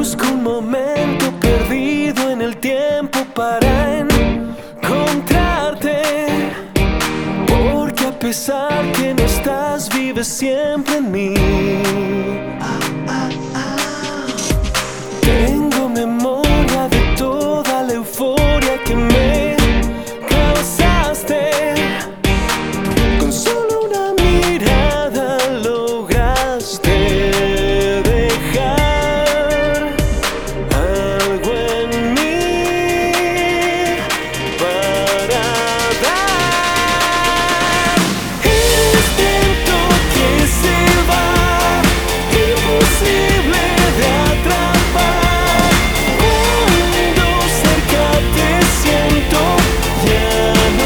Busco un momento perdido en el tiempo para encontrarte, porque a pesar que no estás, vives siempre en mí. Tengo memoria de toda la euforia que me causaste. Con solo una mirada lograste dejar algo en mí para dar. Es viento que se va, imposible de atrapar. Cuando cerca te siento, ya no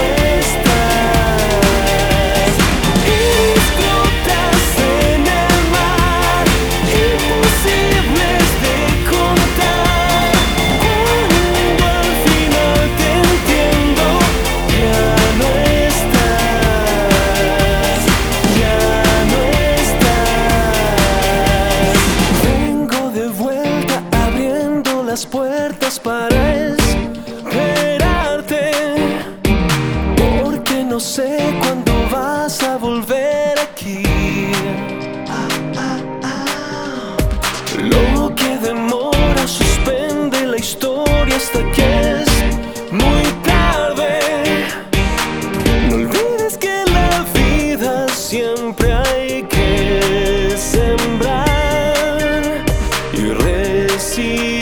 estás. Explotas en el mar, imposibles de contar. Cuando al final te entiendo, ya no estás, ya no estás. Vengo de vuelta abriendo las puertas para esperarte, porque no sé cuándo vas a volver aquí. Lo que demora suspende la historia hasta que es muy tarde. No olvides que en la vida siempre hay que sembrar y recibir.